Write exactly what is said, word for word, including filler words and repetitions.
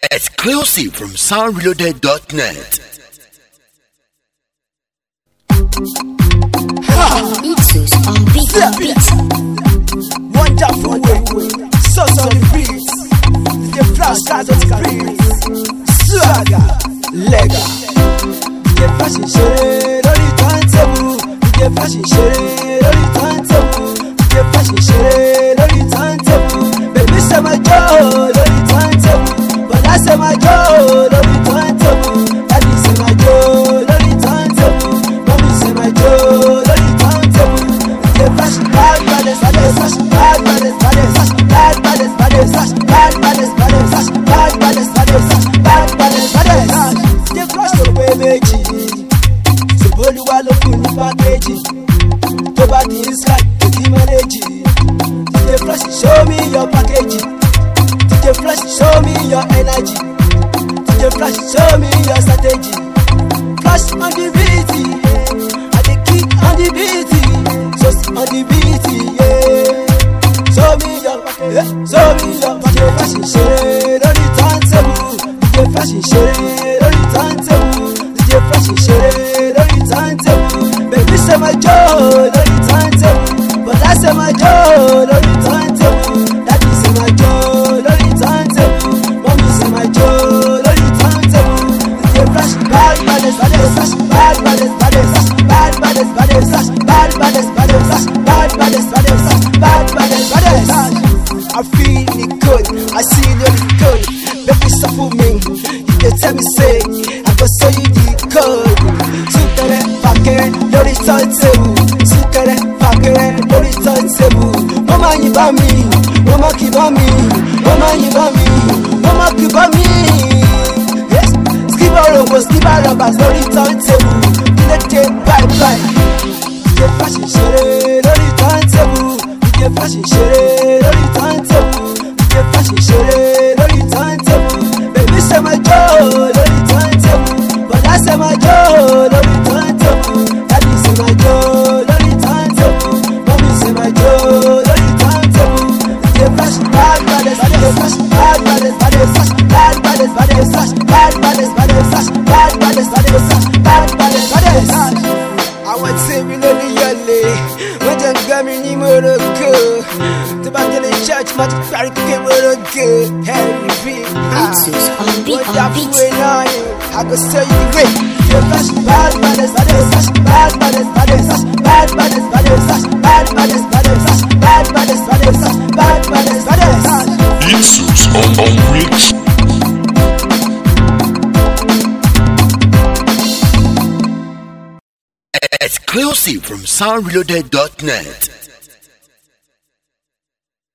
Exclusive from sound reloaded dot net. Ixus on beat, on beat. Wonderful way, sauce on the beats. The flash cards on the beats. Swagger, lega. The fashion shade on the turntable. The fashion shade on the turntable. The fashion shade on the turntable. Baby say my joy on the turntable, but I say my joy on the turntable. Daddy say my joy on the turntable. Mommy say my joy on the turntable. The fashion bad, bad, bad, fashion bad, bad, bad, bad, bad, bad, fashion bad, bad, bad, fashion bad, bad, bad, bad, bad, bad, bad. The flash no way méjì. So Olúwa ló fún ní package. To bá di sky, to di manage. The flash show me your package. The flash show me your energy. The flash show me your strategy. Flash on the beat, I dey kick on the beat. Just on the beat, yeah. Show me your package, show me your package. The fashion shade on the turntable. The fashion shade on the turntable. The fashion shade on the turntable. Baby say my joy on the turntable, but I say my joy on the turntable. Daddy say my joy on the turntable. Mommy say my joy on the turntable. The flash bad, bad, bad, flash bad, bad, bad, flash bad, bad, bad, flash bad, bad, bad, flash bad, bad, bad, flash bad, bad, bad. I feel it good, I see it good. Baby suffer me, you can tell me say I go show you the code. Sukere fakere lórí turntable. Sukere fakere lórí turntable. Mama yìí bá mi, mama kì bá mi, mama yìí bá mi, mama kì bá mi. Yes, skipper robo, skipper robbers lórí turntable. Kílẹ̀ dé bye bye. Ìdè fashion ṣeré lórí turntable. Ìdè fashion ṣeré lórí turntable. Ìdè fashion ṣeré lórí turntable. Baby say my joy lórí turntable, but I say my joy lórí turntable. Daddy say my joy lórí turntable. Mommy say my joy lórí turntable. Ìdè fashion bad, bad, bad, fashion bad, bad, bad, fashion bad, bad, bad, fashion bad, bad, bad, fashion bad, bad, bad, fashion bad, bad, bad. I want to be no yole. When them got me ni Morocco. To back to the church, my carry to get Morocco. Harry B. Ixus on beat, on beat. I go tell you the way. You flash bad, bad, bad, flash bad, bad, bad, flash bad, bad, bad, flash bad, bad, bad, flash bad, bad, bad, flash bad, bad, bad. Ixus on on mix. Exclusive from sound reloaded dot net.